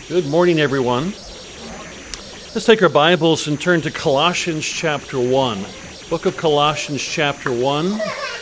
Good morning, everyone. Let's take our Bibles and turn to Colossians chapter 1. Book of Colossians chapter 1.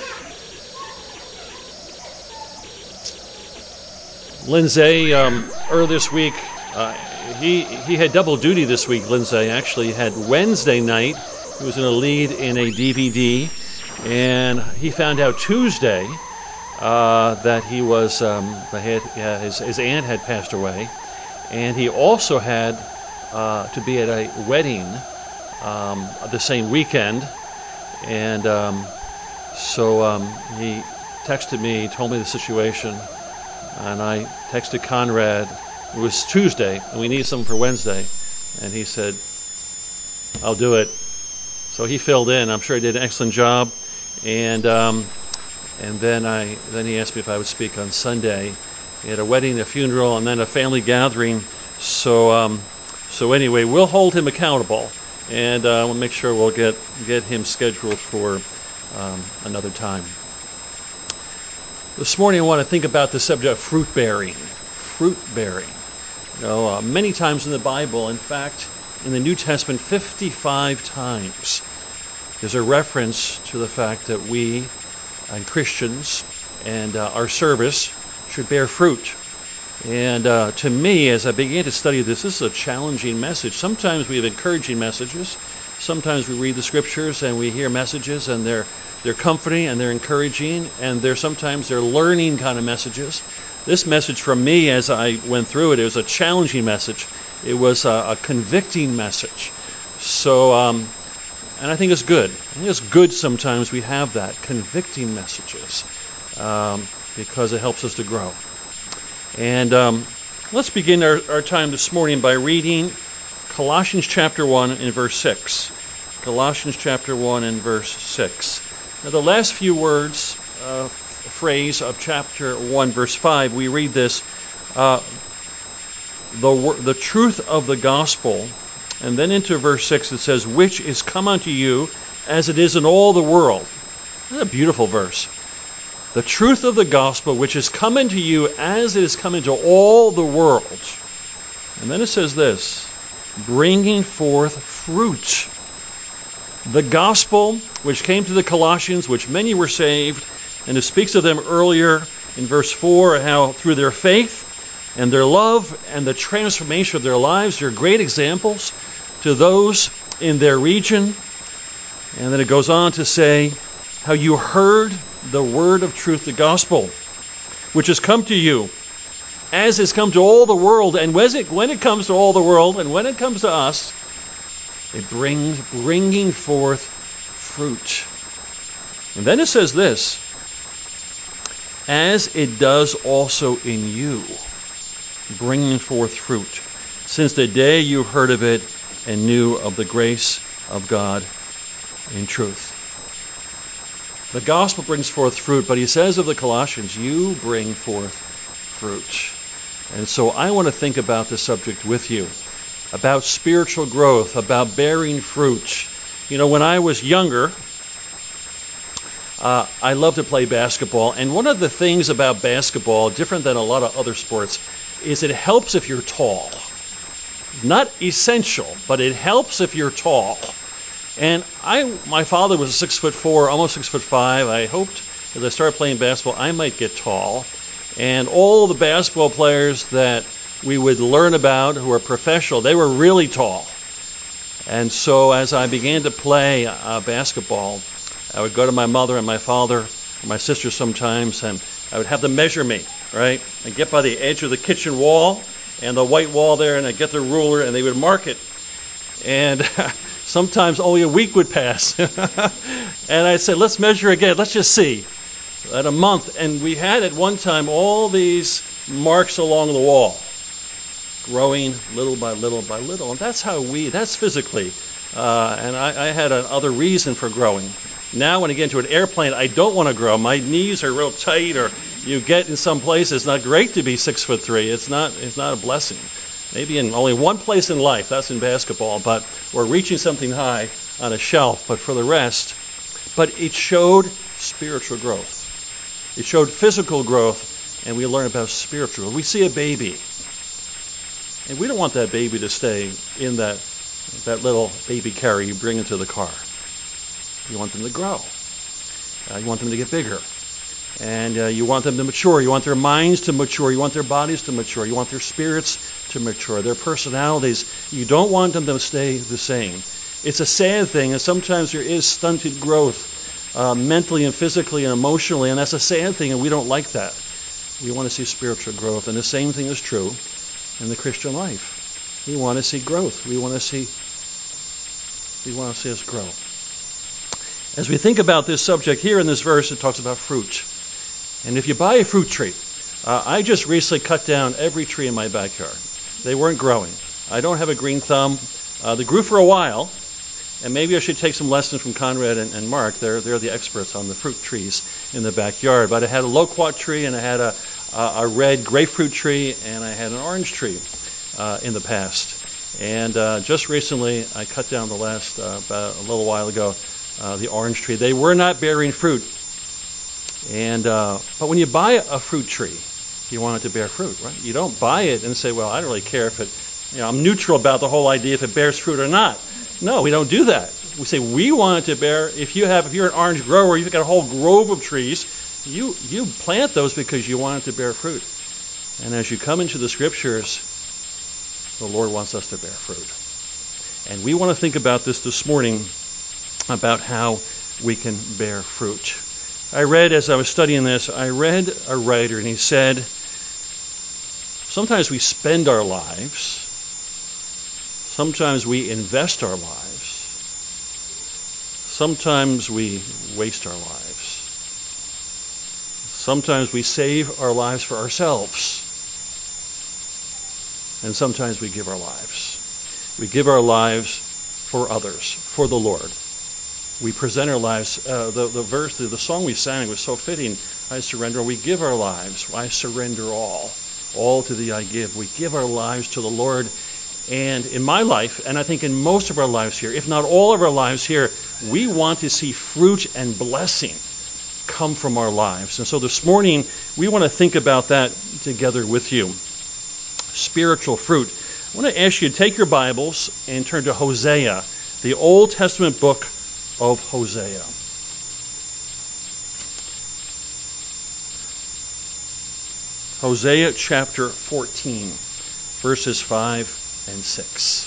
Lindsay, earlier this week, he had double duty this week, Lindsay. Actually, he had Wednesday night. He was in a lead in a DVD, and he found out Tuesday that he was, his aunt had passed away. And he also had to be at a wedding the same weekend. And so he texted me, told me the situation. And I texted Conrad. It was Tuesday, and we needed something for Wednesday. And he said, I'll do it. So he filled in. I'm sure he did an excellent job. And then he asked me if I would speak on Sunday. He had a wedding, a funeral, and then a family gathering. So anyway, we'll hold him accountable, and we'll make sure we'll get him scheduled for another time. This morning, I want to think about the subject of fruit bearing. Fruit bearing. Many times in the Bible, in fact, in the New Testament, 55 times, there's a reference to the fact that we, Christians, and our service should bear fruit. And to me, as I began to study this is a challenging message. Sometimes we have encouraging messages. Sometimes we read the scriptures and we hear messages and they're comforting and they're encouraging, and sometimes they're learning kind of messages. This message from me, as I went through it, was a challenging message. It was a convicting message. So, and I think it's good. I think it's good sometimes we have that, convicting messages, because it helps us to grow. And let's begin our time this morning by reading Colossians chapter 1 and verse 6. Colossians chapter 1 and verse 6. Now the last few words, phrase of chapter 1, verse 5, we read this, the truth of the gospel, and then into verse 6 it says, which is come unto you as it is in all the world. That's a beautiful verse. The truth of the gospel, which is come into you as it is come into all the world. And then it says this, bringing forth fruit. The gospel, which came to the Colossians, which many were saved, and it speaks of them earlier in verse 4, how through their faith and their love and the transformation of their lives, they're great examples to those in their region. And then it goes on to say how you heard the word of truth, the gospel, which has come to you, as has come to all the world. And when it comes to all the world, and when it comes to us, it brings bringing forth fruit. And then it says this, as it does also in you, bringing forth fruit, since the day you heard of it and knew of the grace of God in truth. The gospel brings forth fruit, but he says of the Colossians, you bring forth fruit. And so I want to think about this subject with you, about spiritual growth, about bearing fruit. When I was younger, I loved to play basketball. And one of the things about basketball, different than a lot of other sports, is it helps if you're tall. Not essential, but it helps if you're tall. And my father was 6'4", almost 6'5". I hoped as I started playing basketball, I might get tall. And all the basketball players that we would learn about who are professional, they were really tall. And so as I began to play basketball, I would go to my mother and my father, or my sister sometimes, and I would have them measure me, right? I'd get by the edge of the kitchen wall and the white wall there, and I'd get the ruler, and they would mark it. And sometimes only a week would pass. And I'd say, let's measure again. Let's just see. At a month. And we had at one time all these marks along the wall, growing little by little by little. And that's physically. And I had another reason for growing. Now when I get into an airplane, I don't want to grow. My knees are real tight, or you get in some places, it's not great to be 6'3". It's not a blessing. Maybe in only one place in life, that's in basketball, or reaching something high on a shelf, but for the rest. But it showed spiritual growth. It showed physical growth, and we learn about spiritual growth. We see a baby. And we don't want that baby to stay in that little baby carrier you bring into the car. You want them to grow. You want them to get bigger. And you want them to mature. You want their minds to mature. You want their bodies to mature. You want their spirits to mature, their personalities. You don't want them to stay the same. It's a sad thing, and sometimes there is stunted growth mentally and physically and emotionally, and that's a sad thing, and we don't like that. We want to see spiritual growth, and the same thing is true in the Christian life. We want to see growth. We want to see us grow. As we think about this subject here in this verse, it talks about fruit. And if you buy a fruit tree, I just recently cut down every tree in my backyard. They weren't growing. I don't have a green thumb. They grew for a while, and maybe I should take some lessons from Conrad and Mark. They're the experts on the fruit trees in the backyard. But I had a loquat tree, and I had a red grapefruit tree, and I had an orange tree in the past. And just recently, I cut down the last, about a little while ago, the orange tree. They were not bearing fruit. And but when you buy a fruit tree, you want it to bear fruit, right? You don't buy it and say, well, I don't really care if it, I'm neutral about the whole idea if it bears fruit or not. No, we don't do that. We say we want it to bear. If you're an orange grower, you've got a whole grove of trees. You plant those because you want it to bear fruit. And as you come into the scriptures, the Lord wants us to bear fruit. And we want to think about this morning, about how we can bear fruit. I read, as I was studying this, I read a writer, and he said, sometimes we spend our lives, sometimes we invest our lives, sometimes we waste our lives, sometimes we save our lives for ourselves, and sometimes we give our lives. We give our lives for others, for the Lord. We present our lives. The song we sang was so fitting. I surrender. We give our lives. I surrender all to thee I give. We give our lives to the Lord. And in my life, and I think in most of our lives here, if not all of our lives here, we want to see fruit and blessing come from our lives. And so this morning, we want to think about that together with you. Spiritual fruit. I want to ask you to take your Bibles and turn to Hosea, the Old Testament book of Hosea. Hosea chapter 14, verses 5 and 6.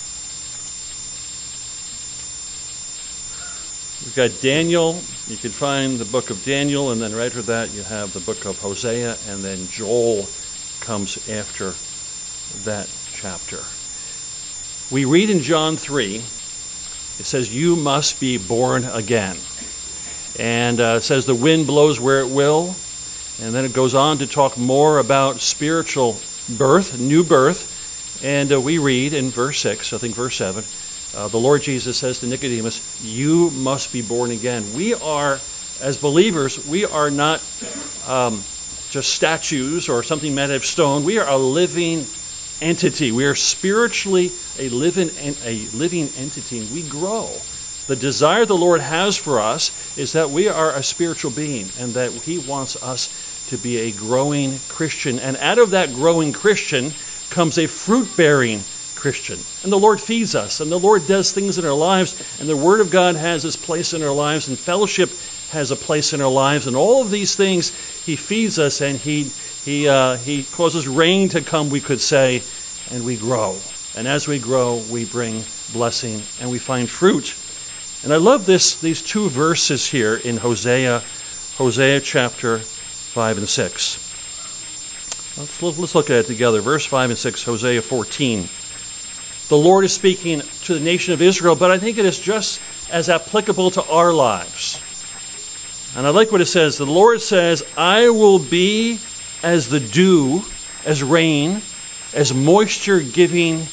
We've got Daniel. You can find the book of Daniel, and then right after that you have the book of Hosea, and then Joel comes after that chapter. We read in John 3, it says, you must be born again. And it says the wind blows where it will. And then it goes on to talk more about spiritual birth, new birth. And we read in verse 6, I think verse 7, the Lord Jesus says to Nicodemus, you must be born again. We are, as believers, we are not just statues or something made of stone. We are a living entity. We are spiritually a living entity, and we grow. The desire the Lord has for us is that we are a spiritual being, and that He wants us to be a growing Christian. And out of that growing Christian comes a fruit-bearing Christian. And the Lord feeds us, and the Lord does things in our lives, and the Word of God has its place in our lives, and fellowship has a place in our lives, and all of these things He feeds us, and He causes rain to come, we could say, and we grow. And as we grow, we bring blessing, and we find fruit. And I love these two verses here in Hosea chapter 5 and 6. Let's look at it together. Verse 5 and 6, Hosea 14. The Lord is speaking to the nation of Israel, but I think it is just as applicable to our lives. And I like what it says. The Lord says, I will be as the dew, as rain, as moisture giving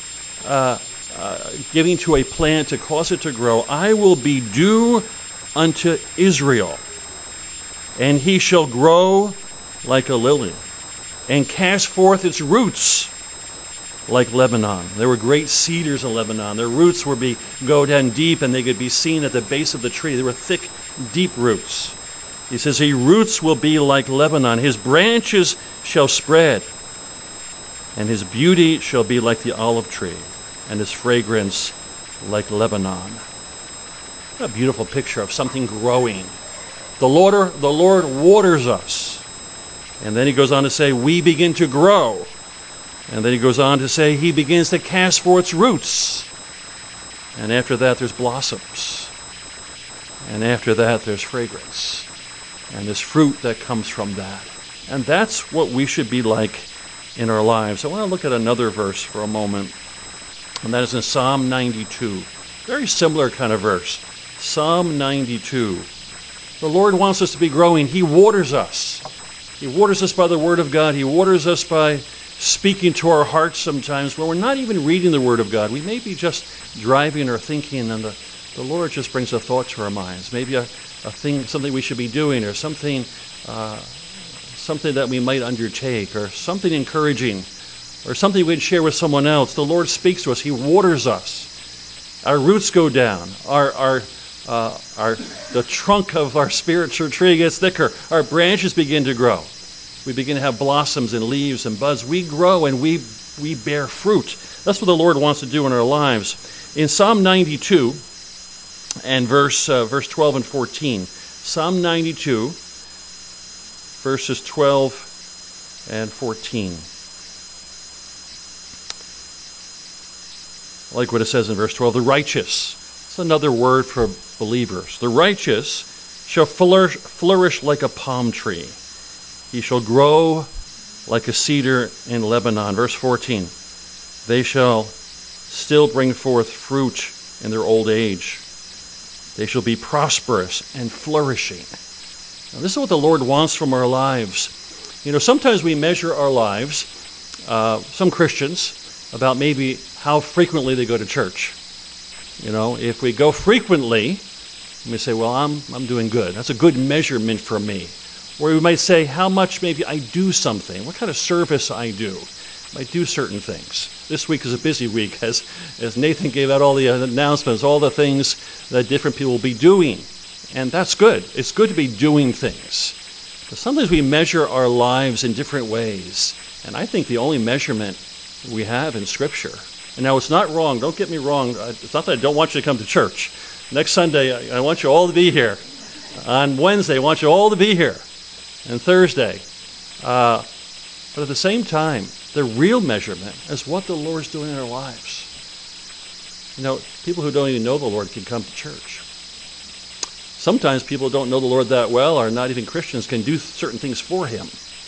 to a plant to cause it to grow. I will be dew unto Israel, and he shall grow like a lily, and cast forth its roots like Lebanon. There were great cedars in Lebanon. Their roots would go down deep, and they could be seen at the base of the tree. They were thick, deep roots. He says, his roots will be like Lebanon. His branches shall spread. and his beauty shall be like the olive tree, and his fragrance like Lebanon. What a beautiful picture of something growing. The Lord waters us. And then he goes on to say, we begin to grow. And then he goes on to say, he begins to cast forth roots. And after that, there's blossoms. And after that, there's fragrance. And there's fruit that comes from that. And that's what we should be like in our lives. I want to look at another verse for a moment. And that is in Psalm 92. Very similar kind of verse. Psalm 92. The Lord wants us to be growing. He waters us. He waters us by the Word of God. He waters us by speaking to our hearts sometimes where we're not even reading the Word of God. We may be just driving or thinking, and the Lord just brings a thought to our minds. Maybe a thing, something we should be doing, or something that we might undertake, or something encouraging, or something we'd share with someone else. The Lord speaks to us. He waters us. Our roots go down. The trunk of our spiritual tree gets thicker. Our branches begin to grow. We begin to have blossoms and leaves and buds. We grow and we bear fruit. That's what the Lord wants to do in our lives. In Psalm 92 and verse 12 and 14, Psalm 92, verses 12 and 14. I like what it says in verse 12. The righteous. It's another word for believers. The righteous shall flourish like a palm tree. He shall grow like a cedar in Lebanon. Verse 14. They shall still bring forth fruit in their old age. They shall be prosperous and flourishing. Now, this is what the Lord wants from our lives. You know, sometimes we measure our lives, some Christians, about maybe how frequently they go to church. You know, if we go frequently, we may say, well, I'm doing good. That's a good measurement for me. Or we might say how much maybe I do something, what kind of service I do. I do certain things. This week is a busy week as Nathan gave out all the announcements, all the things that different people will be doing. And that's good. It's good to be doing things. But sometimes we measure our lives in different ways. And I think the only measurement we have in Scripture. And now it's not wrong. Don't get me wrong. It's not that I don't want you to come to church. Next Sunday, I want you all to be here. On Wednesday, I want you all to be here. And Thursday. But at the same time, the real measurement is what the Lord's doing in our lives. You know, people who don't even know the Lord can come to church. Sometimes people who don't know the Lord that well, or not even Christians, can do certain things for Him.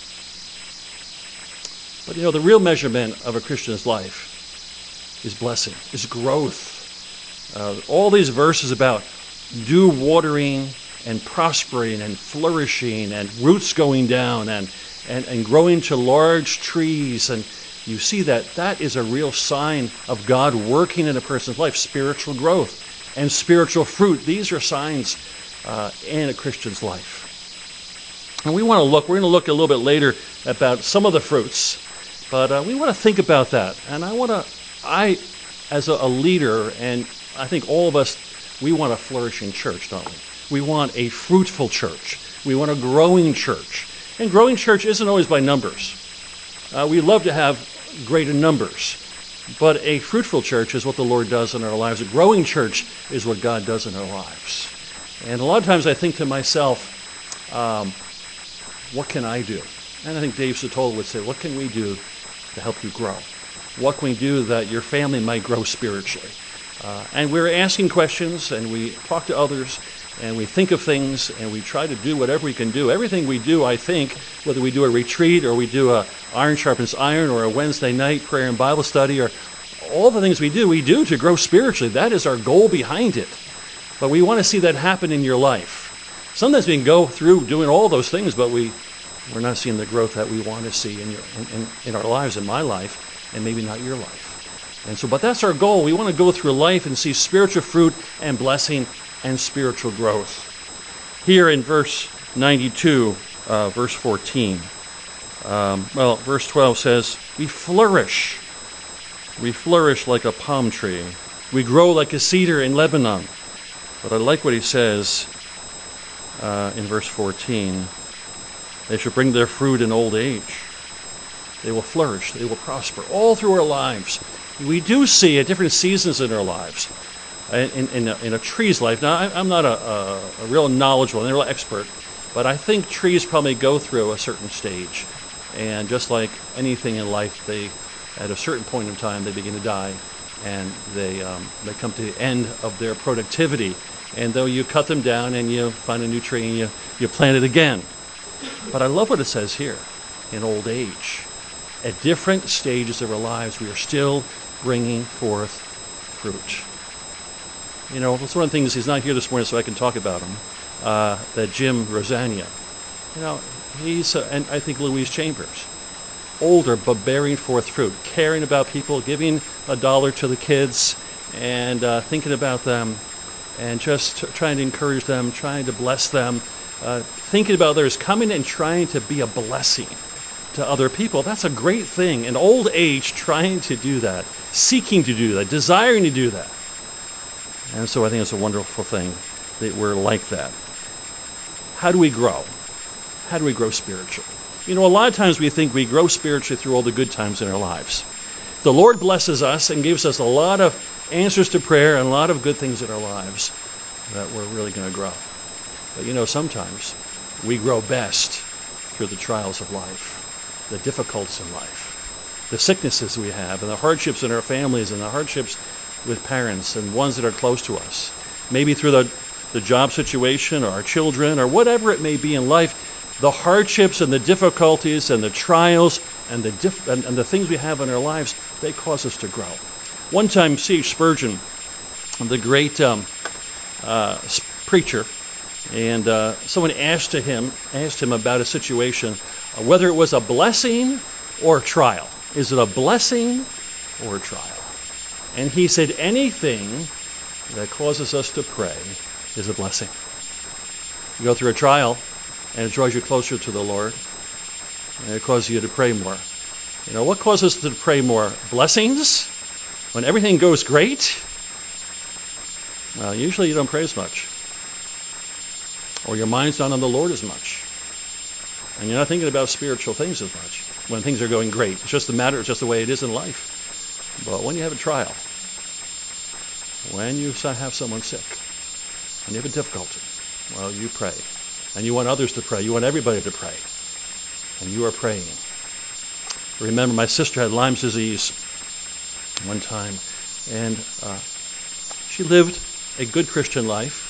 But you know, the real measurement of a Christian's life is blessing, is growth. All these verses about dew watering and prospering and flourishing and roots going down and growing to large trees. And you see that is a real sign of God working in a person's life, spiritual growth and spiritual fruit. These are signs in a Christian's life. And we're going to look a little bit later about some of the fruits, but we want to think about that. And I, as a leader, and I think all of us, we want a flourishing church, don't we? We want a fruitful church. We want a growing church. And growing church isn't always by numbers. We love to have greater numbers. But a fruitful church is what the Lord does in our lives. A growing church is what God does in our lives. And a lot of times I think to myself, what can I do? And I think Dave Satola would say, what can we do to help you grow? What can we do that your family might grow spiritually? And we're asking questions, and we talk to others, and we think of things, and we try to do whatever we can do. Everything we do, I think, whether we do a retreat or we do a Iron Sharpens Iron or a Wednesday night prayer and Bible study, or all the things we do to grow spiritually. That is our goal behind it. But we want to see that happen in your life. Sometimes we can go through doing all those things, but we're not seeing the growth that we want to see in our lives, in my life, and maybe not your life. And so, but that's our goal. We want to go through life and see spiritual fruit and blessing and spiritual growth. Here in verse 92, verse 14, verse 12 says, we flourish like a palm tree. We grow like a cedar in Lebanon. But I like what he says in verse 14. They shall bring their fruit in old age. They will flourish. They will prosper all through our lives. We do see at different seasons in our lives. In a tree's life. Now, I'm not a real knowledgeable, a real expert, but I think trees probably go through a certain stage. And just like anything in life, at a certain point in time, they begin to die, and they come to the end of their productivity. And though you cut them down and you find a new tree and you plant it again. But I love what it says here, in old age. At different stages of our lives, we are still bringing forth fruit. You know, that's one of the things, he's not here this morning so I can talk about him, that Jim Rosania. You know, and I think Louise Chambers, older but bearing forth fruit, caring about people, giving $1 to the kids, and thinking about them, and just trying to encourage them, trying to bless them, thinking about others, coming and trying to be a blessing to other people. That's a great thing. In old age, trying to do that, seeking to do that, desiring to do that. And so I think it's a wonderful thing that we're like that. How do we grow? How do we grow spiritually? You know, a lot of times we think we grow spiritually through all the good times in our lives. The Lord blesses us and gives us a lot of answers to prayer and a lot of good things in our lives that we're really going to grow. But you know, sometimes we grow best through the trials of life, the difficulties in life, the sicknesses we have, and the hardships in our families, and the hardships with parents and ones that are close to us. Maybe through the job situation or our children or whatever it may be in life, the hardships and the difficulties and the trials and the things we have in our lives, they cause us to grow. One time, C.H. Spurgeon, the great preacher, and someone asked him about a situation, whether it was a blessing or a trial. Is it a blessing or a trial? And he said, anything that causes us to pray is a blessing. You go through a trial, and it draws you closer to the Lord, and it causes you to pray more. You know, what causes us to pray more? Blessings? When everything goes great? Usually you don't pray as much. Or your mind's not on the Lord as much. And you're not thinking about spiritual things as much when things are going great. It's just the way it is in life. But when you have a trial, when you have someone sick, when you have a difficulty, well, you pray. And you want others to pray. You want everybody to pray. And you are praying. I remember my sister had Lyme's disease one time, and she lived a good Christian life.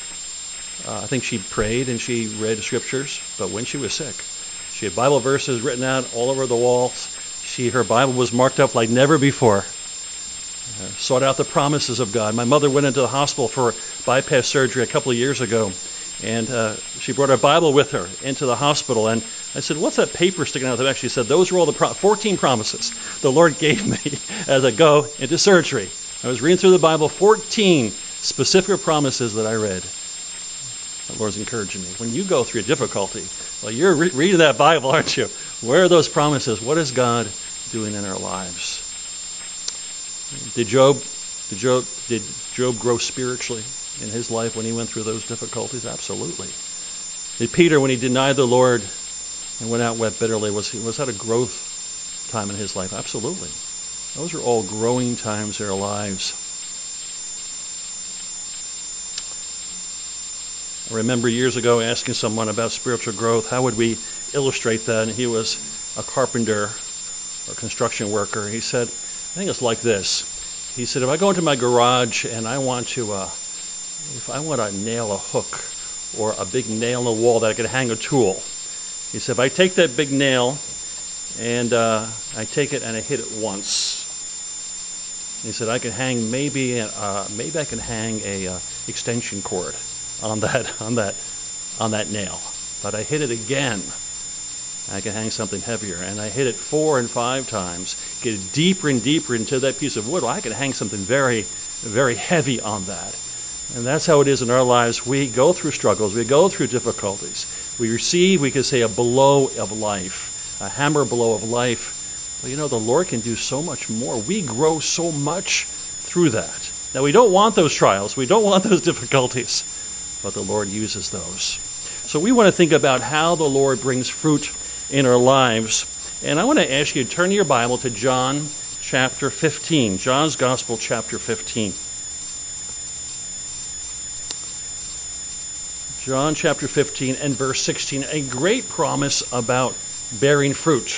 I think she prayed and she read scriptures, but when she was sick, she had Bible verses written out all over the walls. Her Bible was marked up like never before. Sought out the promises of God. My mother went into the hospital for bypass surgery a couple of years ago, and she brought her Bible with her into the hospital. And I said, what's that paper sticking out of the back? She said, those are all the 14 promises the Lord gave me as I go into surgery. I was reading through the Bible, 14 specific promises that I read. The Lord's encouraging me. When you go through a difficulty, well, you're reading that Bible, aren't you? Where are those promises? What is God doing in our lives? Did Job grow spiritually in his life when he went through those difficulties? Absolutely. Did Peter, when he denied the Lord and went out and wept bitterly, was that a growth time in his life? Absolutely. Those are all growing times in our lives. I remember years ago asking someone about spiritual growth, how would we illustrate that? And he was a carpenter or construction worker. He said, I think it's like this. He said, if I go into my garage and I want to nail a hook or a big nail in the wall that I could hang a tool, he said, if I take that big nail and I take it and I hit it once, he said, I can hang maybe I can hang a extension cord on that nail. But I hit it again, I can hang something heavier. And I hit it 4 and 5 times, get deeper and deeper into that piece of wood. Well, I can hang something very, very heavy on that. And that's how it is in our lives. We go through struggles. We go through difficulties. We receive, we could say, a blow of life, a hammer blow of life. But you know, the Lord can do so much more. We grow so much through that. Now, we don't want those trials. We don't want those difficulties. But the Lord uses those. So we want to think about how the Lord brings fruit in our lives. And I want to ask you to turn your Bible to John chapter 15. John's Gospel, chapter 15. John chapter 15 and verse 16. A great promise about bearing fruit.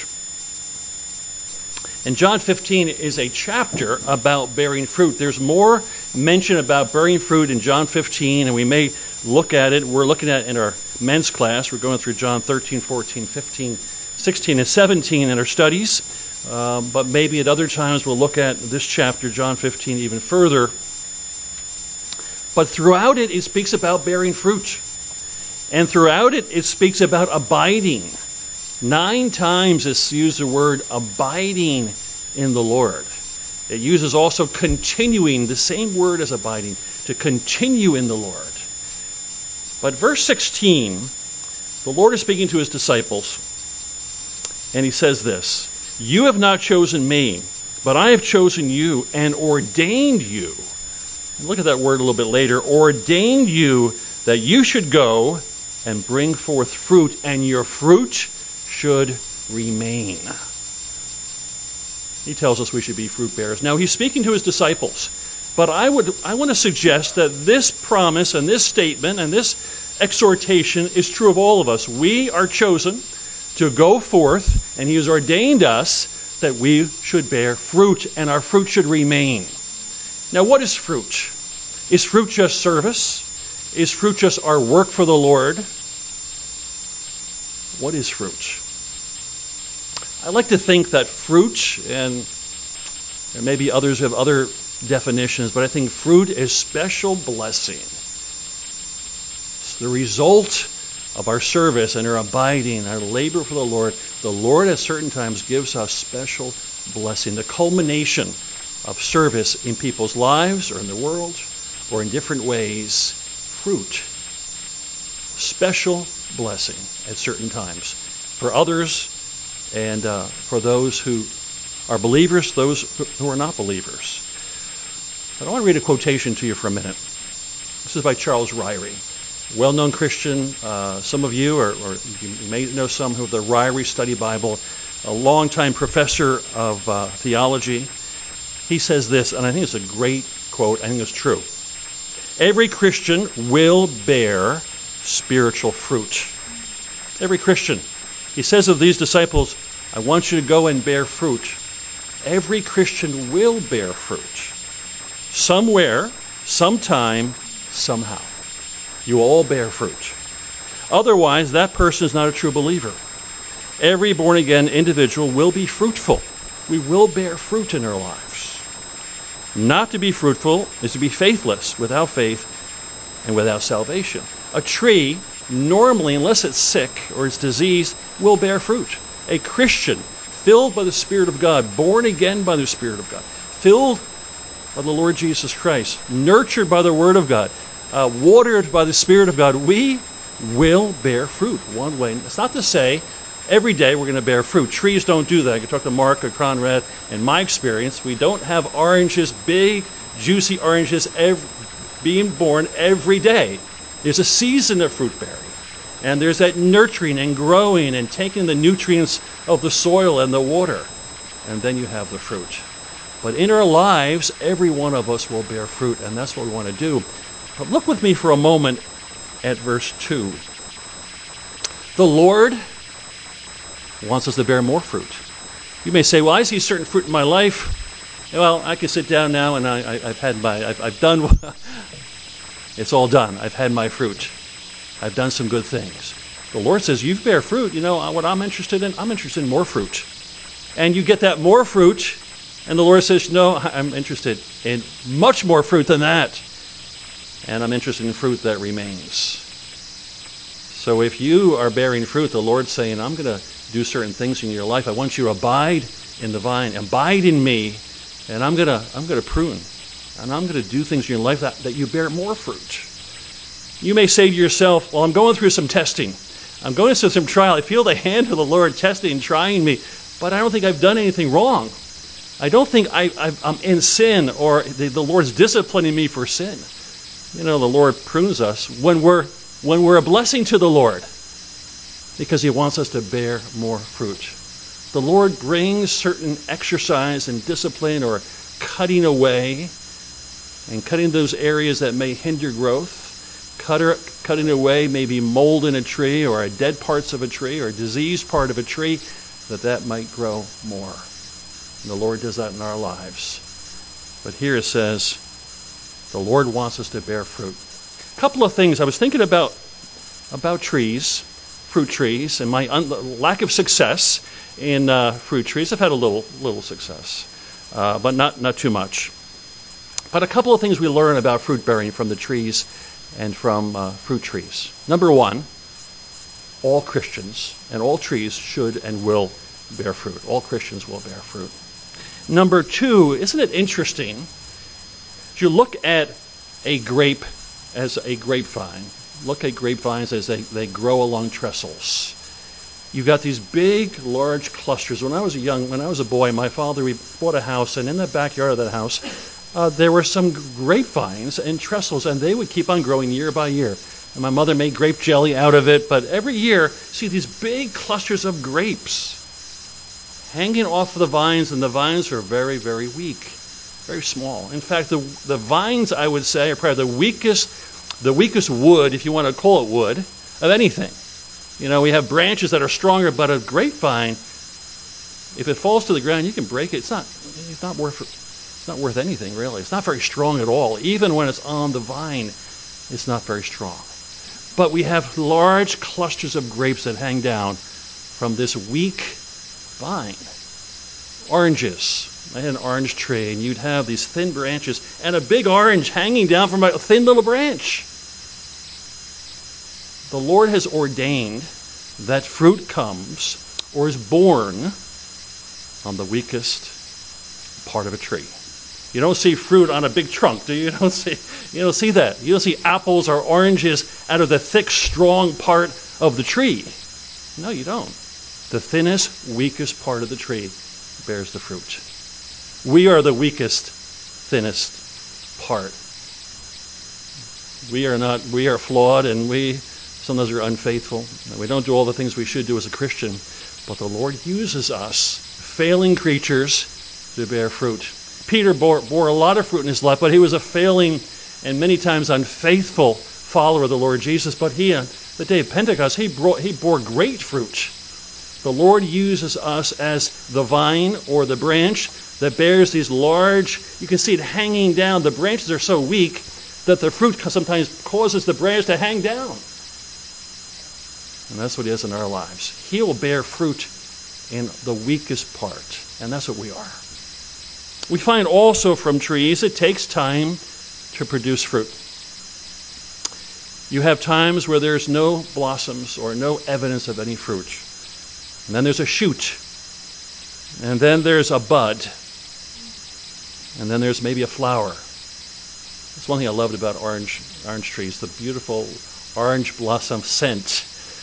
And John 15 is a chapter about bearing fruit. There's more mention about bearing fruit in John 15, and we may look at it. We're looking at it in our men's class. We're going through John 13, 14, 15, 16, and 17 in our studies. But maybe at other times we'll look at this chapter, John 15, even further. But throughout it, it speaks about bearing fruit. And throughout it, it speaks about abiding. 9 times it's used the word abiding in the Lord. It uses also continuing, the same word as abiding, to continue in the Lord. But verse 16, the Lord is speaking to his disciples, and he says this, "You have not chosen me, but I have chosen you and ordained you." And look at that word a little bit later. Ordained you that you should go and bring forth fruit, and your fruit should remain. He tells us we should be fruit bearers. Now, he's speaking to his disciples, but I want to suggest that this promise and this statement and this exhortation is true of all of us. We are chosen to go forth, and he has ordained us that we should bear fruit, and our fruit should remain. Now, what is fruit? Is fruit just service? Is fruit just our work for the Lord? What is fruit? I like to think that fruit, and maybe others have other definitions, but I think fruit is special blessing. It's the result of our service and our abiding, our labor for the Lord. The Lord at certain times gives us special blessing, the culmination of service in people's lives or in the world or in different ways. Fruit. Special blessing at certain times for others and for those who are believers, those who are not believers. But I want to read a quotation to you for a minute. This is by Charles Ryrie, well-known Christian. Some of you, or you may know some who have the Ryrie Study Bible, a longtime professor of theology. He says this, and I think it's a great quote. I think it's true. Every Christian will bear spiritual fruit. Every Christian. He says of these disciples, I want you to go and bear fruit. Every Christian will bear fruit. Somewhere, sometime, somehow. You all bear fruit. Otherwise, that person is not a true believer. Every born-again individual will be fruitful. We will bear fruit in our lives. Not to be fruitful is to be faithless, without faith and without salvation. A tree, normally, unless it's sick or it's diseased, will bear fruit. A Christian, filled by the Spirit of God, born again by the Spirit of God, filled by the Lord Jesus Christ, nurtured by the Word of God, watered by the Spirit of God, we will bear fruit one way. It's not to say every day we're going to bear fruit. Trees don't do that. I can talk to Mark or Conrad. In my experience, we don't have oranges, big, juicy oranges, being born every day. There's a season of fruit bearing. And there's that nurturing and growing and taking the nutrients of the soil and the water. And then you have the fruit. But in our lives, every one of us will bear fruit, and that's what we want to do. But look with me for a moment at verse 2. The Lord wants us to bear more fruit. You may say, well, I see certain fruit in my life. Well, I can sit down now and I've done, it's all done. I've had my fruit. I've done some good things. The Lord says, you bear fruit. You know what I'm interested in? I'm interested in more fruit. And you get that more fruit, and the Lord says, no, I'm interested in much more fruit than that. And I'm interested in fruit that remains. So if you are bearing fruit, the Lord's saying, I'm going to do certain things in your life. I want you to abide in the vine, abide in me, and I'm going to prune, and I'm going to do things in your life that you bear more fruit. You may say to yourself, well, I'm going through some testing. I'm going through some trial. I feel the hand of the Lord testing and trying me, but I don't think I've done anything wrong. I don't think I'm in sin or the Lord's disciplining me for sin. You know, the Lord prunes us when we're a blessing to the Lord because he wants us to bear more fruit. The Lord brings certain exercise and discipline or cutting away and cutting those areas that may hinder growth. Cutting away maybe mold in a tree or a dead parts of a tree or a diseased part of a tree that might grow more. And the Lord does that in our lives. But here it says, the Lord wants us to bear fruit. A couple of things. I was thinking about trees, fruit trees, and my lack of success in fruit trees. I've had a little success, but not too much. But a couple of things we learn about fruit bearing from the trees and from fruit trees. Number one, all Christians and all trees should and will bear fruit. All Christians will bear fruit. Number two, isn't it interesting? If you look at a grape as a grapevine, look at grapevines as they grow along trestles. You've got these big, large clusters. When I was a boy, my father, we bought a house, and in the backyard of that house, there were some grapevines and trestles, and they would keep on growing year by year. And my mother made grape jelly out of it, but every year, see these big clusters of grapes hanging off of the vines, and the vines are very, very weak, very small. In fact, the vines, I would say, are probably the weakest wood, if you want to call it wood, of anything. You know, we have branches that are stronger, but a grapevine, if it falls to the ground, you can break it. It's not worth anything, really. It's not very strong at all. Even when it's on the vine, it's not very strong. But we have large clusters of grapes that hang down from this weak vine. Oranges. I had an orange tree, and you'd have these thin branches and a big orange hanging down from a thin little branch. The Lord has ordained that fruit comes or is born on the weakest part of a tree. You don't see fruit on a big trunk, do you? You don't see that. You don't see apples or oranges out of the thick, strong part of the tree. No, you don't. The thinnest, weakest part of the tree bears the fruit. We are the weakest, thinnest part. We are flawed, and we sometimes are unfaithful. We don't do all the things we should do as a Christian, but the Lord uses us, failing creatures, to bear fruit. Peter bore a lot of fruit in his life, but he was a failing and many times unfaithful follower of the Lord Jesus. But he, on the day of Pentecost, he bore great fruit. The Lord uses us as the vine or the branch that bears these large, you can see it hanging down. The branches are so weak that the fruit sometimes causes the branch to hang down. And that's what he does in our lives. He will bear fruit in the weakest part, and that's what we are. We find also from trees it takes time to produce fruit. You have times where there's no blossoms or no evidence of any fruit. And then there's a shoot. And then there's a bud. And then there's maybe a flower. That's one thing I loved about orange trees, the beautiful orange blossom scent.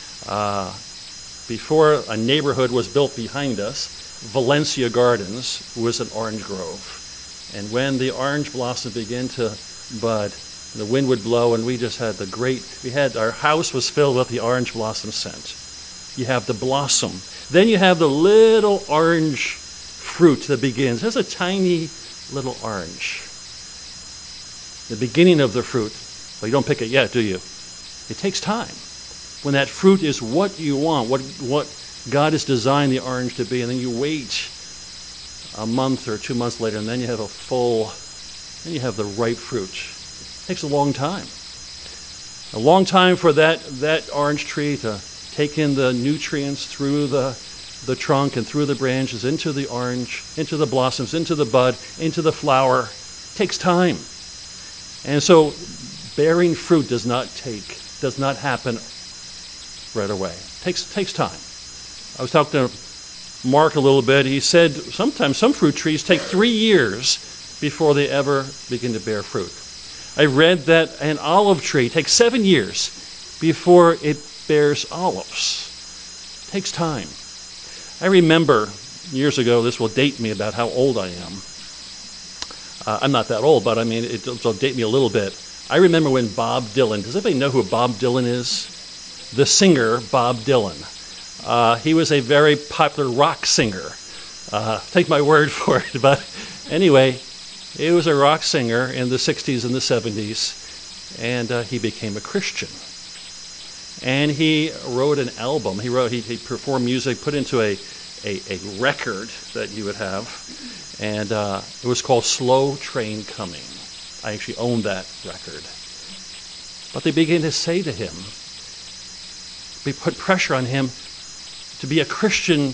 Before a neighborhood was built behind us, Valencia Gardens was an orange grove. And when the orange blossom began to bud, the wind would blow, and we just had our house was filled with the orange blossom scent. You have the blossom. Then you have the little orange fruit that begins. There's a tiny little orange. The beginning of the fruit. Well, you don't pick it yet, do you? It takes time. When that fruit is what you want, what God has designed the orange to be, and then you wait a month or 2 months later, and then you have the ripe fruit. It takes a long time. A long time for that orange tree to take in the nutrients through the trunk and through the branches, into the orange, into the blossoms, into the bud, into the flower. It takes time. And so bearing fruit does not happen right away. It takes time. I was talking to Mark a little bit. He said sometimes some fruit trees take 3 years before they ever begin to bear fruit. I read that an olive tree takes 7 years before it bears olives. It takes time. I remember years ago, this will date me about how old I am. I'm not that old, but I mean, it'll date me a little bit. I remember when Bob Dylan, does anybody know who Bob Dylan is? The singer Bob Dylan. He was a very popular rock singer. Take my word for it. But anyway, he was a rock singer in the 60s and the 70s, and he became a Christian. And he wrote an album. He performed music, put into a record that you would have, and it was called Slow Train Coming. I actually owned that record. But they began to say to him, they put pressure on him to be a Christian,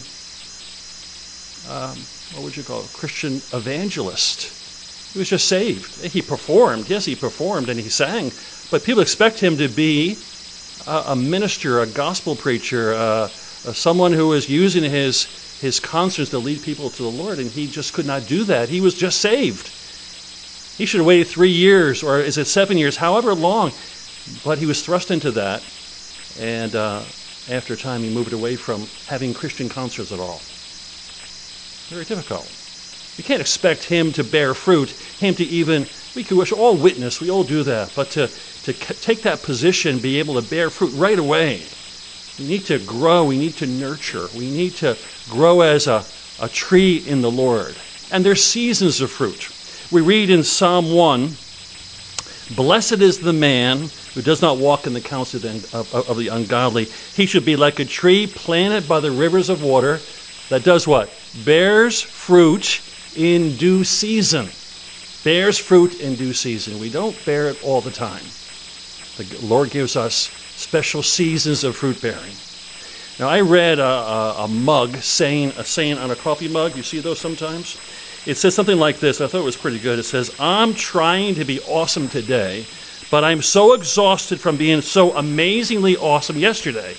what would you call it, Christian evangelist. He was just saved. He performed. Yes, he performed and he sang. But people expect him to be a minister, a gospel preacher, someone who was using his concerts to lead people to the Lord, and he just could not do that. He was just saved. He should have waited 3 years, or is it 7 years, however long. But he was thrust into that, and after a time he moved away from having Christian concerts at all. Very difficult. You can't expect him to bear fruit, him to even, we could all witness, we all do that, but to take that position, be able to bear fruit right away. We need to grow, we need to nurture, we need to grow as a tree in the Lord. And there's seasons of fruit. We read in Psalm 1, "Blessed is the man who does not walk in the counsel of the ungodly. He should be like a tree planted by the rivers of water that does what? Bears fruit in due season." Bears fruit in due season. We don't bear it all the time. The Lord gives us special seasons of fruit bearing. Now, I read a saying on a coffee mug. You see those sometimes? It says something like this. I thought it was pretty good. It says, "I'm trying to be awesome today, but I'm so exhausted from being so amazingly awesome yesterday."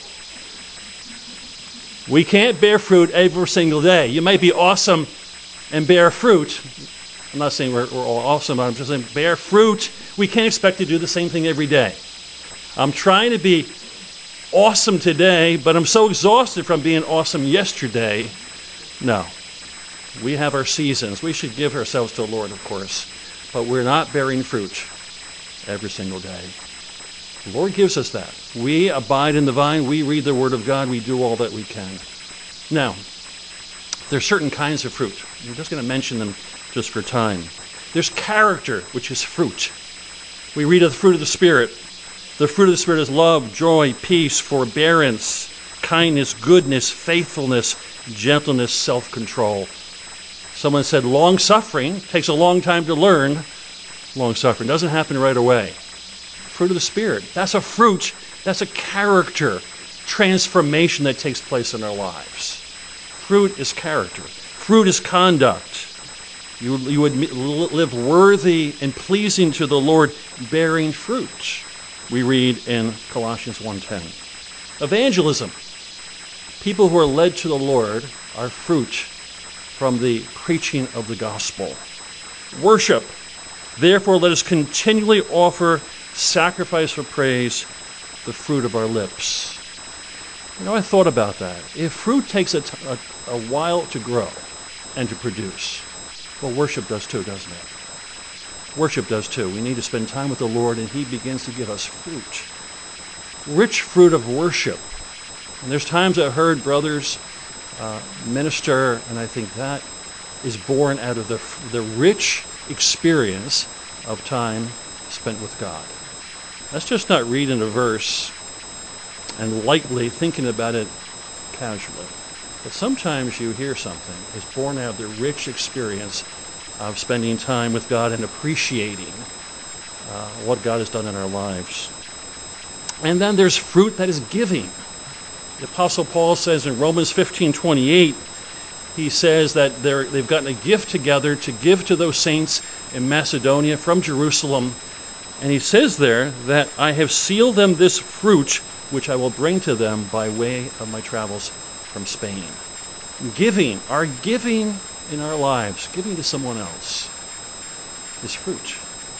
We can't bear fruit every single day. You might be awesome and bear fruit. I'm not saying we're all awesome, but I'm just saying bear fruit. We can't expect to do the same thing every day. I'm trying to be awesome today, but I'm so exhausted from being awesome yesterday. No. We have our seasons. We should give ourselves to the Lord, of course, but we're not bearing fruit every single day. The Lord gives us that. We abide in the vine. We read the Word of God. We do all that we can. Now, there's certain kinds of fruit. I'm just going to mention them just for time. There's character, which is fruit. We read of the fruit of the Spirit. The fruit of the Spirit is love, joy, peace, forbearance, kindness, goodness, faithfulness, gentleness, self-control. Someone said long-suffering takes a long time to learn. Long-suffering doesn't happen right away. Fruit of the Spirit, that's a fruit, that's a character transformation that takes place in our lives. Fruit is character. Fruit is conduct. You would live worthy and pleasing to the Lord, bearing fruit. We read in Colossians 1:10. Evangelism. People who are led to the Lord are fruit from the preaching of the gospel. Worship. Therefore, let us continually offer sacrifice of praise, the fruit of our lips. You know, I thought about that. If fruit takes a while to grow and to produce, well, worship does too, doesn't it? Worship does too. We need to spend time with the Lord, and He begins to give us fruit. Rich fruit of worship. And there's times I've heard brothers minister, and I think that is born out of the rich experience of time spent with God. That's just not reading a verse and lightly thinking about it casually. But sometimes you hear something is born out of the rich experience of spending time with God and appreciating what God has done in our lives. And then there's fruit that is giving. The Apostle Paul says in Romans 15:28, he says that they've gotten a gift together to give to those saints in Macedonia from Jerusalem. And he says there that I have sealed them this fruit, which I will bring to them by way of my travels from Spain. Giving, our giving in our lives, giving to someone else, is fruit.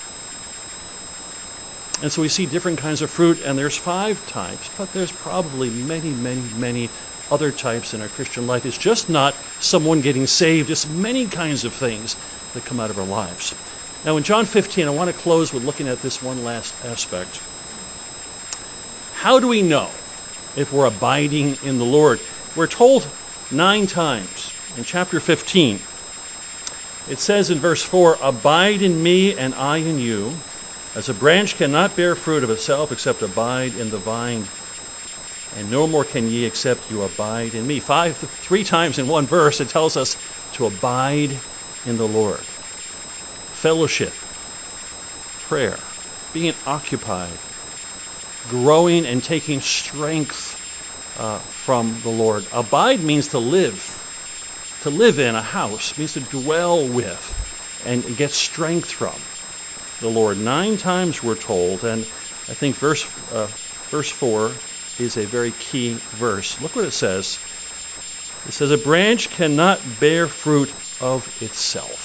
And so we see different kinds of fruit, and there's 5 types, but there's probably many, many, many other types in our Christian life. It's just not someone getting saved. It's many kinds of things that come out of our lives. Now in John 15, I want to close with looking at this one last aspect. How do we know if we're abiding in the Lord? We're told 9 times in chapter 15. It says in verse 4, "Abide in me and I in you, as a branch cannot bear fruit of itself except abide in the vine, and no more can ye except you abide in me." 3 times in one verse it tells us to abide in the Lord. Fellowship, prayer, being occupied, growing and taking strength from the Lord. Abide means to live. To live in a house means to dwell with and get strength from the Lord. 9 times we're told, and I think verse 4 is a very key verse. Look what it says. It says, "A branch cannot bear fruit of itself."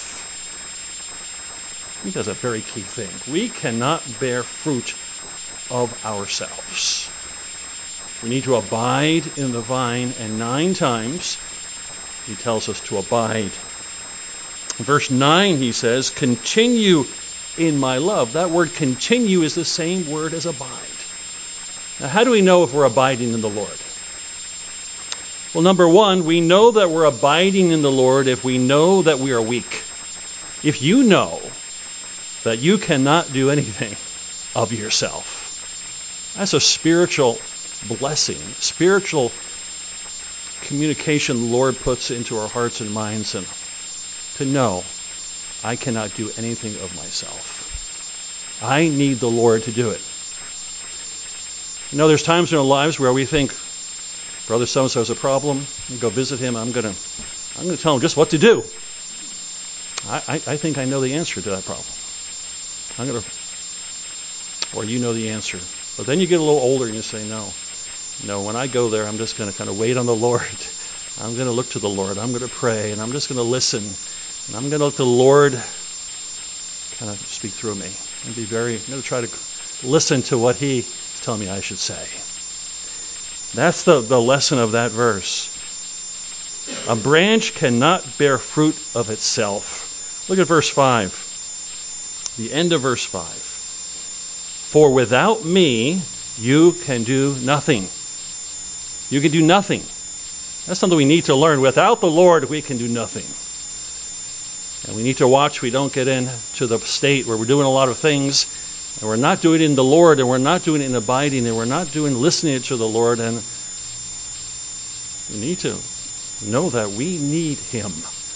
I think that's a very key thing. We cannot bear fruit of ourselves. We need to abide in the vine, and 9 times he tells us to abide. In verse 9 he says, "Continue in my love." That word continue is the same word as abide. Now, how do we know if we're abiding in the Lord? Well, number 1, we know that we're abiding in the Lord if we know that we are weak. If you know that you cannot do anything of yourself, that's a spiritual blessing, spiritual communication the Lord puts into our hearts and minds, and to know I cannot do anything of myself. I need the Lord to do it. You know, there's times in our lives where we think, brother so-and-so has a problem, we go visit him, I'm going to tell him just what to do. I think I know the answer to that problem. Or you know the answer. But then you get a little older and you say, no, when I go there, I'm just going to kind of wait on the Lord. I'm going to look to the Lord. I'm going to pray, and I'm just going to listen. And I'm going to let the Lord kind of speak through me. I'm going to try to listen to what He is telling me I should say. That's the lesson of that verse. A branch cannot bear fruit of itself. Look at verse 5. The end of verse 5. "For without me, you can do nothing." You can do nothing. That's something we need to learn. Without the Lord, we can do nothing. And we need to watch we don't get into the state where we're doing a lot of things, and we're not doing it in the Lord, and we're not doing it in abiding, and we're not doing listening to the Lord, and we need to know that we need Him.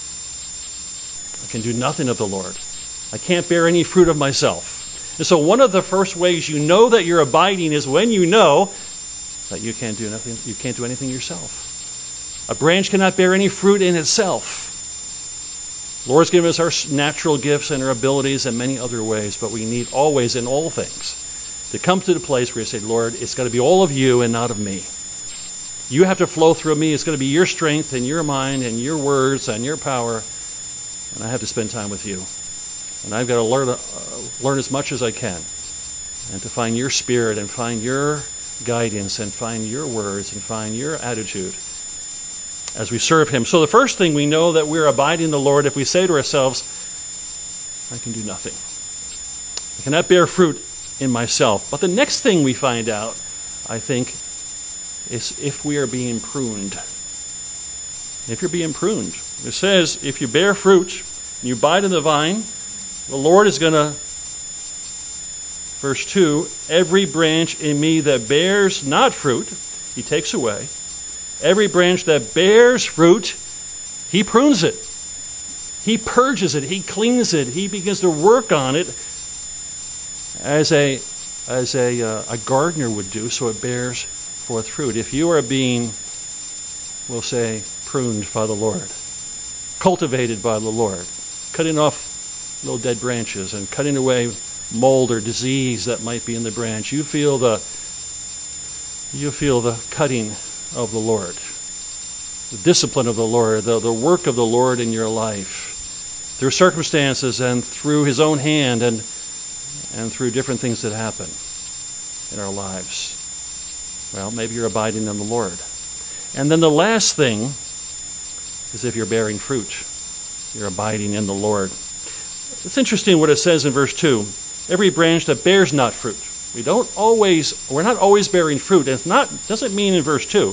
I can do nothing of the Lord. I can't bear any fruit of myself. And so one of the first ways you know that you're abiding is when you know that you can't do nothing. You can't do anything yourself. A branch cannot bear any fruit in itself. The Lord's given us our natural gifts and our abilities in many other ways, but we need always in all things to come to the place where you say, Lord, it's got to be all of you and not of me. You have to flow through me. It's going to be your strength and your mind and your words and your power, and I have to spend time with you. And I've got to learn as much as I can, and to find your spirit and find your guidance and find your words and find your attitude as we serve Him. So the first thing we know that we're abiding in the Lord if we say to ourselves, I can do nothing. I cannot bear fruit in myself. But the next thing we find out, I think, is if we are being pruned. If you're being pruned. It says, if you bear fruit and you abide in the vine, the Lord is going to, verse 2, every branch in me that bears not fruit, He takes away. Every branch that bears fruit, He prunes it. He purges it. He cleans it. He begins to work on it as a gardener would do, so it bears forth fruit. If you are being, we'll say, pruned by the Lord, cultivated by the Lord, cutting off little dead branches and cutting away mold or disease that might be in the branch, you feel the cutting of the Lord, the discipline of the Lord, the work of the Lord in your life, through circumstances and through His own hand and through different things that happen in our lives. Well, maybe you're abiding in the Lord. And then the last thing is if you're bearing fruit, you're abiding in the Lord. It's interesting what it says in verse 2. Every branch that bears not fruit. We're not always bearing fruit. And doesn't mean in verse 2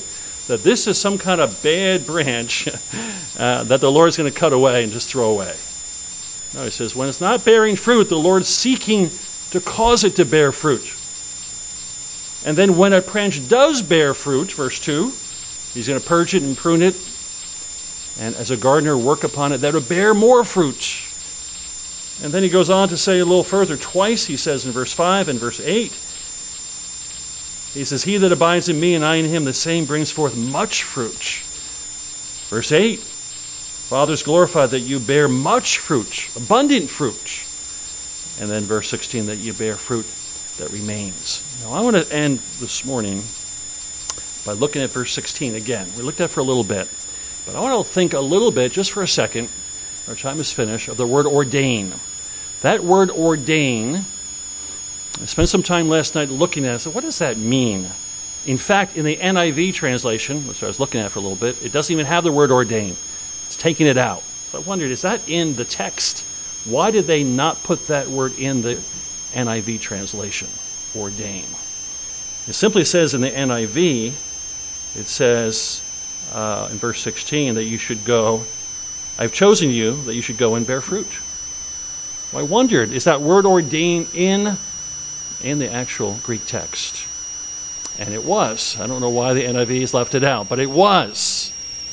that this is some kind of bad branch that the Lord's going to cut away and just throw away. No, he says, when it's not bearing fruit, the Lord's seeking to cause it to bear fruit. And then when a branch does bear fruit, verse 2, he's going to purge it and prune it, and as a gardener work upon it that it'll bear more fruit. And then he goes on to say a little further, twice he says in verse 5 and verse 8, he says, he that abides in me and I in him, the same brings forth much fruit. Verse 8, Father's glorified that you bear much fruit, abundant fruit. And then verse 16, that you bear fruit that remains. Now I want to end this morning by looking at verse 16 again. We looked at it for a little bit, but I want to think a little bit, just for a second, our time is finished, of the word ordain. That word ordain, I spent some time last night looking at it. So what does that mean? In fact, in the NIV translation, which I was looking at for a little bit, it doesn't even have the word ordain. It's taking it out. So I wondered, is that in the text? Why did they not put that word in the NIV translation, ordain? It simply says in the NIV, it says in verse 16 that you should go, I've chosen you that you should go and bear fruit. Well, I wondered, is that word ordain in the actual Greek text? And it was. I don't know why the NIV has left it out, but it was.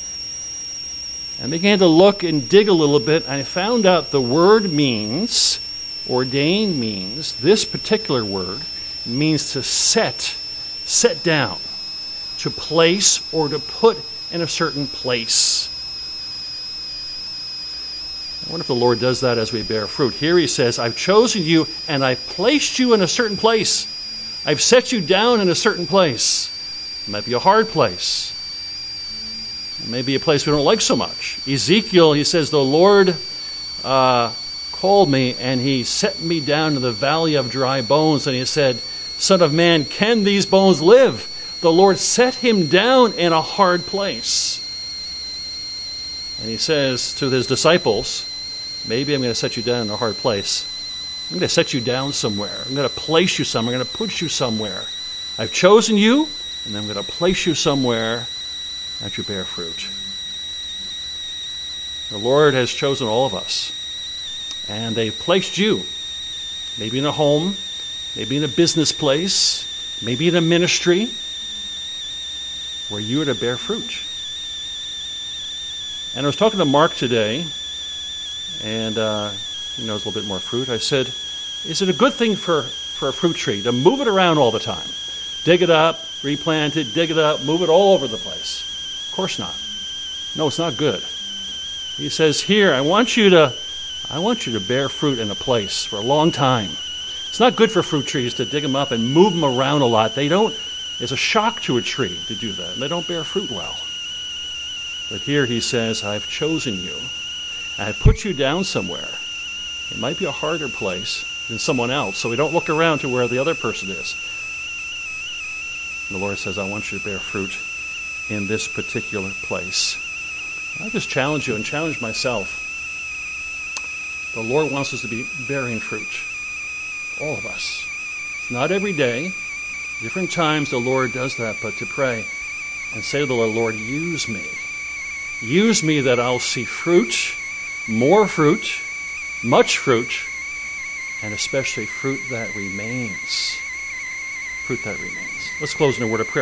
I began to look and dig a little bit, and I found out the word means, ordain means, this particular word means to set down, to place or to put in a certain place. I wonder if the Lord does that as we bear fruit. Here he says, I've chosen you and I've placed you in a certain place. I've set you down in a certain place. It might be a hard place. It may be a place we don't like so much. Ezekiel, he says, the Lord called me and he set me down in the valley of dry bones. And he said, Son of man, can these bones live? The Lord set him down in a hard place. And he says to his disciples, maybe I'm going to set you down in a hard place. I'm going to set you down somewhere. I'm going to place you somewhere. I'm going to put you somewhere. I've chosen you, and I'm going to place you somewhere that you bear fruit. The Lord has chosen all of us, and they've placed you, maybe in a home, maybe in a business place, maybe in a ministry, where you are to bear fruit. And I was talking to Mark today, and he knows a little bit more fruit. I said, is it a good thing for a fruit tree to move it around all the time? Dig it up, replant it, dig it up, move it all over the place? Of course not. No, it's not good. He says, here, I want you to bear fruit in a place for a long time. It's not good for fruit trees to dig them up and move them around a lot. It's a shock to a tree to do that, and they don't bear fruit well. But here he says, I've chosen you, and I put you down somewhere. It might be a harder place than someone else, so we don't look around to where the other person is. And the Lord says, I want you to bear fruit in this particular place. I just challenge you and challenge myself. The Lord wants us to be bearing fruit. All of us. It's not every day. Different times the Lord does that, but to pray and say to the Lord, use me. Use me that I'll see fruit, more fruit, much fruit, and especially fruit that remains. Fruit that remains. Let's close in a word of prayer.